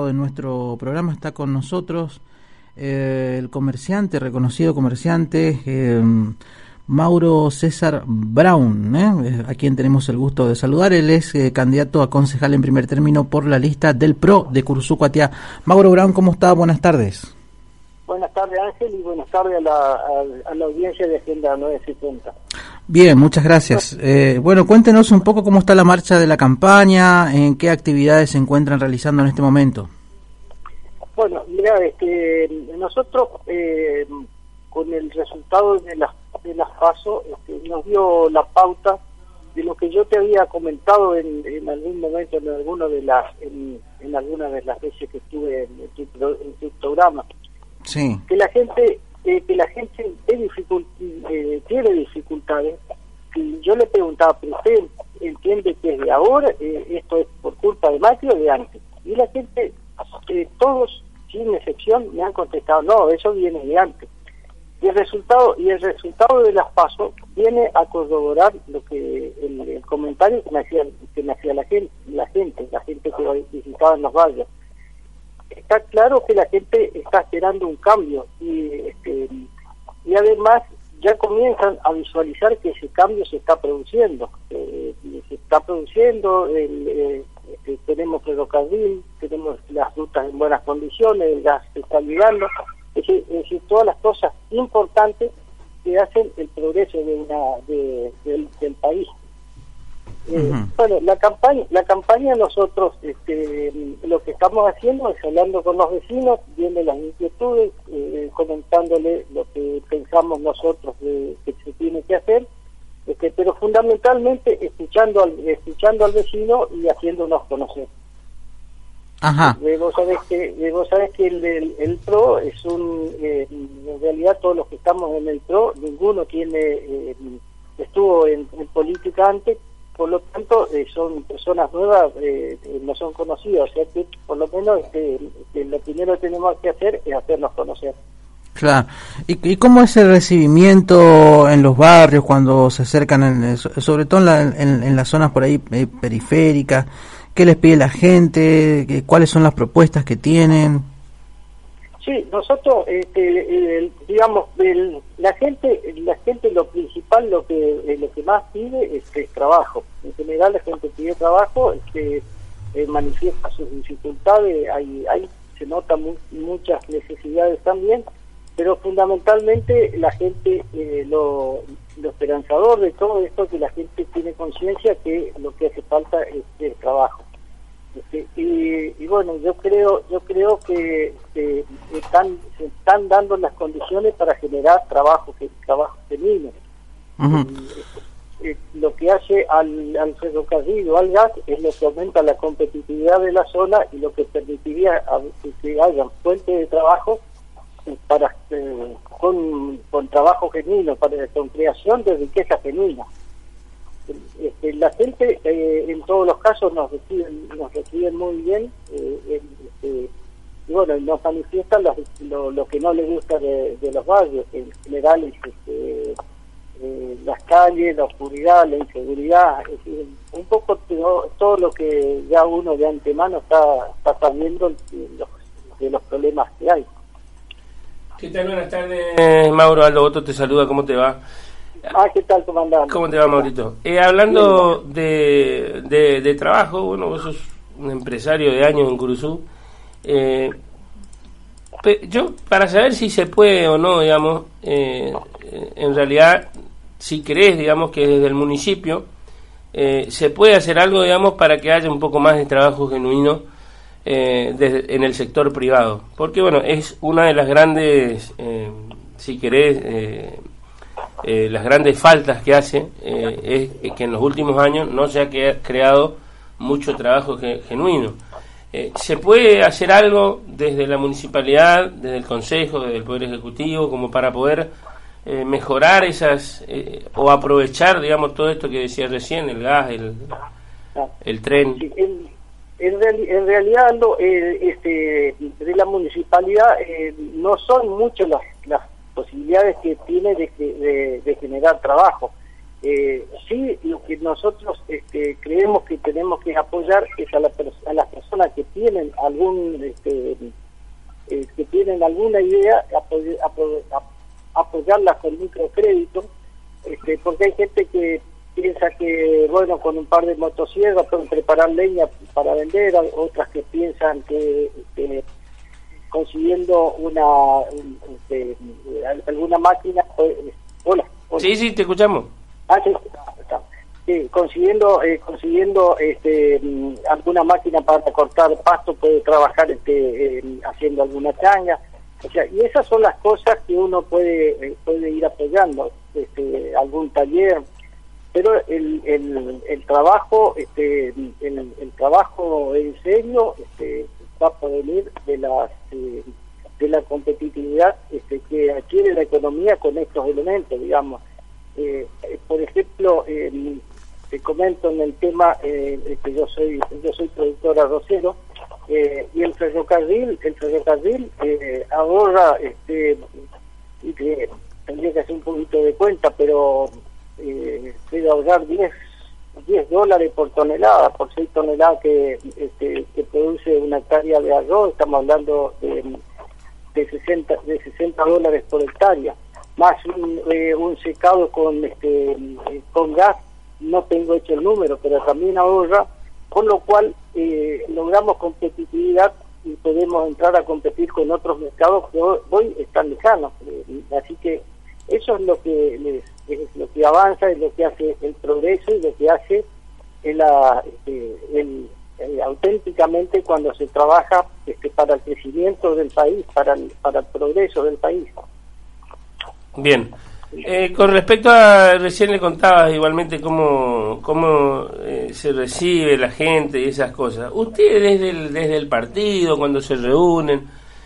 invitado de nuestro programa. Está con nosotros el comerciante, reconocido comerciante, Mauro César Brown, a quien tenemos el gusto de saludar. Él es candidato a concejal en primer término por la lista del PRO de Curuzú Cuatiá. Mauro Brown, ¿cómo está? Buenas tardes. Buenas tardes, Ángel, y buenas tardes a la audiencia de Agenda 970. Bien, muchas gracias. Bueno, cuéntenos un poco cómo está la marcha de la campaña, en qué actividades se encuentran realizando en este momento. Bueno, mira, nosotros con el resultado de las PASO nos dio la pauta de lo que yo te había comentado en algún momento en alguna de las veces que estuve en tu programa. Sí. Que la gente tiene dificultades. Y yo le preguntaba, ¿pero usted entiende que de ahora esto es por culpa de Macri o de antes? Y la gente, todos sin excepción, me han contestado, no, eso viene de antes. Y el resultado de las PASO viene a corroborar lo que el comentario que me hacía la gente que visitaba en los barrios. Está claro que la gente está esperando un cambio y además ya comienzan a visualizar que ese cambio se está produciendo. Tenemos ferrocarril, tenemos las rutas en buenas condiciones, el gas se está llegando, es decir, todas las cosas importantes que hacen el progreso del país. Bueno, la campaña nosotros lo que estamos haciendo es hablando con los vecinos, viendo las inquietudes, comentándole lo que pensamos nosotros que se tiene que hacer, pero fundamentalmente escuchando al vecino y haciéndonos conocer. Ajá. Vos sabés que el PRO es en realidad todos los que estamos en el PRO, ninguno estuvo en política antes. Por lo tanto, son personas nuevas, no son conocidas, o sea que por lo menos lo primero que tenemos que hacer es hacernos conocer. Claro. ¿Y cómo es el recibimiento en los barrios cuando se acercan, sobre todo en las zonas por ahí periféricas? ¿Qué les pide la gente? ¿Cuáles son las propuestas que tienen? Sí, nosotros, digamos, la gente lo principal, lo que más pide es trabajo. En general la gente pide trabajo, manifiesta sus dificultades, ahí se notan muchas necesidades también, pero fundamentalmente la gente, lo esperanzador de todo esto es que la gente tiene conciencia que lo que hace falta es trabajo. Y bueno, yo creo que se están dando las condiciones para generar trabajo genuino. Lo que hace al ferrocarril o al gas es lo que aumenta la competitividad de la zona y lo que permitiría que haya fuentes de trabajo para con trabajo genuino, con creación de riqueza genuina. La gente en todos los casos nos reciben muy bien, y bueno, nos manifiestan lo que no les gusta de los barrios, en general es las calles, la oscuridad, la inseguridad, es decir, un poco todo lo que ya uno de antemano está sabiendo de los problemas que hay. ¿Qué tal? Buenas tardes, Mauro. Aldo Boto te saluda, ¿cómo te va? ¿Qué tal, comandante? ¿Cómo te va, Maurito? Hablando de trabajo, bueno, vos sos un empresario de años en Curuzú. Yo, para saber si se puede o no, digamos, en realidad, si crees, digamos, que desde el municipio se puede hacer algo, digamos, para que haya un poco más de trabajo genuino en el sector privado. Porque, bueno, es una de las grandes, si querés, las grandes faltas que hace es que en los últimos años no se ha creado mucho trabajo genuino. ¿Se puede hacer algo desde la municipalidad, desde el Consejo, desde el Poder Ejecutivo, como para poder mejorar esas, o aprovechar, digamos, todo esto que decía recién, el gas, el tren? Sí, en realidad, de la municipalidad no son muchas las posibilidades que tiene de generar trabajo. Sí, lo que nosotros creemos que tenemos que apoyar es a las personas que tienen alguna idea, apoyarlas con microcrédito, porque hay gente que piensa que, bueno, con un par de motosierras pueden preparar leña para vender, otras que piensan que consiguiendo alguna máquina. Hola. Sí, te escuchamos. Sí, está. Sí, consiguiendo alguna máquina para cortar pasto puede trabajar haciendo alguna changa. O sea, y esas son las cosas que uno puede ir apoyando, algún taller, pero el trabajo el trabajo en serio va a venir de la competitividad que adquiere la economía con estos elementos, digamos. Por ejemplo, te comento en el tema que yo soy productor arrocero, y el ferrocarril ahorra, y que tendría que hacer un poquito de cuenta, pero puede ahorrar $10 por tonelada, por 6 toneladas que produce una hectárea de arroz. Estamos hablando de $60 por hectárea, más un secado con gas. No tengo hecho el número, pero también ahorra, con lo cual logramos competitividad y podemos entrar a competir con otros mercados que hoy están lejanos. Así que eso es lo que avanza, es lo que hace el progreso y lo que hace auténticamente cuando se trabaja para el crecimiento del país, para el progreso del país. Bien. Con respecto a, recién le contabas igualmente cómo se recibe la gente y esas cosas. Ustedes desde el partido, cuando se reúnen,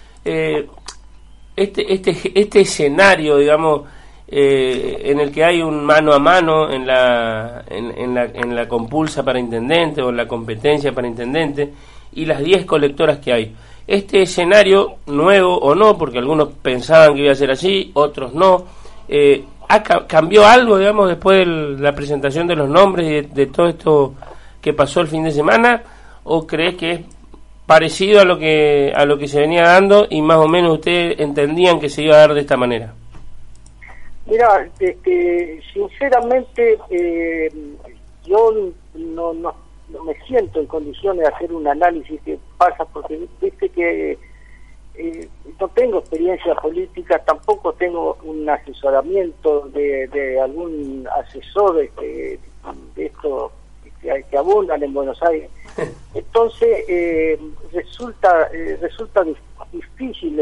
este escenario, digamos, en el que hay un mano a mano en la compulsa para intendente o en la competencia para intendente y las 10 colectoras que hay. Este escenario, nuevo o no, porque algunos pensaban que iba a ser así, otros no, ¿cambió algo, digamos, después de la presentación de los nombres y de todo esto que pasó el fin de semana? ¿O crees que es parecido a lo que se venía dando y más o menos ustedes entendían que se iba a dar de esta manera? Mira, sinceramente yo no me siento en condiciones de hacer un análisis que pasa, porque viste que no tengo experiencia política, tampoco tengo un asesoramiento de algún asesor de esto que abundan en Buenos Aires. Entonces resulta difícil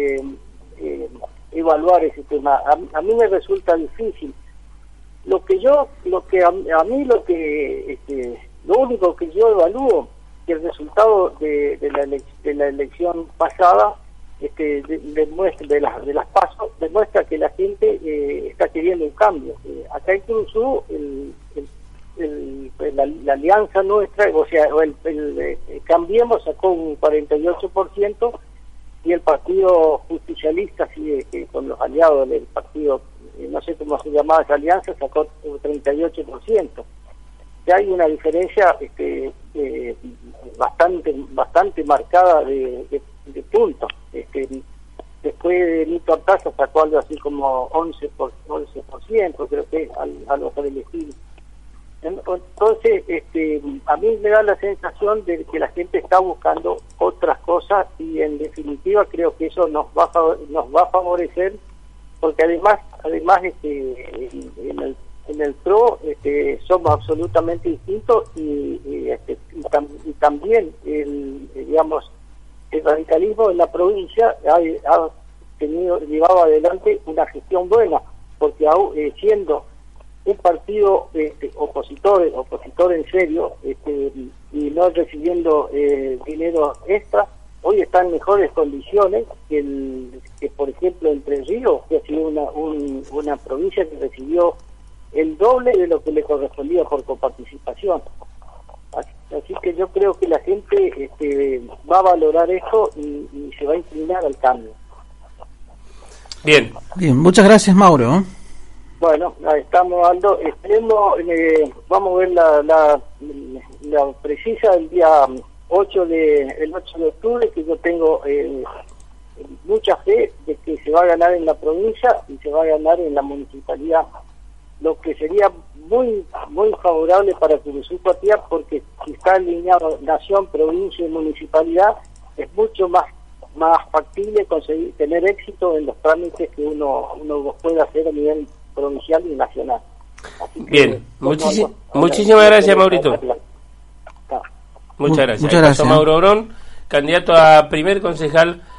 evaluar ese tema. A mí me resulta difícil. Lo único que yo evalúo, que el resultado de la elección pasada demuestra, de las PASO, demuestra que la gente está queriendo un cambio. Acá incluso la alianza nuestra, o sea, el Cambiemos sacó un 48%, y el Partido Justicialista, con los aliados del partido, no sé cómo se llamaba esa alianza, sacó un 38%. Ya hay una diferencia bastante marcada de puntos. Después de Nito Artaza sacó algo así como 11%, creo que a los elegidos. Entonces, a mí me da la sensación de que la gente está buscando otras cosas, y en definitiva creo que eso nos va a favorecer, porque además en el PRO somos absolutamente distintos, y también el radicalismo en la provincia ha llevado adelante una gestión buena, porque siendo un partido opositor en serio, y no recibiendo dinero extra, hoy está en mejores condiciones que por ejemplo Entre Ríos, que ha sido una provincia que recibió el doble de lo que le correspondía por coparticipación. Así que yo creo que la gente va a valorar esto y se va a inclinar al cambio. Bien, muchas gracias, Mauro. Bueno, ahí estamos, Aldo. Esperemos, vamos a ver la precisa del día 8 de octubre, que yo tengo mucha fe de que se va a ganar en la provincia y se va a ganar en la municipalidad, lo que sería muy muy favorable para Curuzú-Patia, porque si está alineado nación, provincia y municipalidad, es mucho más factible conseguir tener éxito en los trámites que uno puede hacer a nivel provincial y nacional. Bien, muchísimas gracias, Maurito. Muchas gracias. Muchas gracias. Mauro Obrón, candidato a primer concejal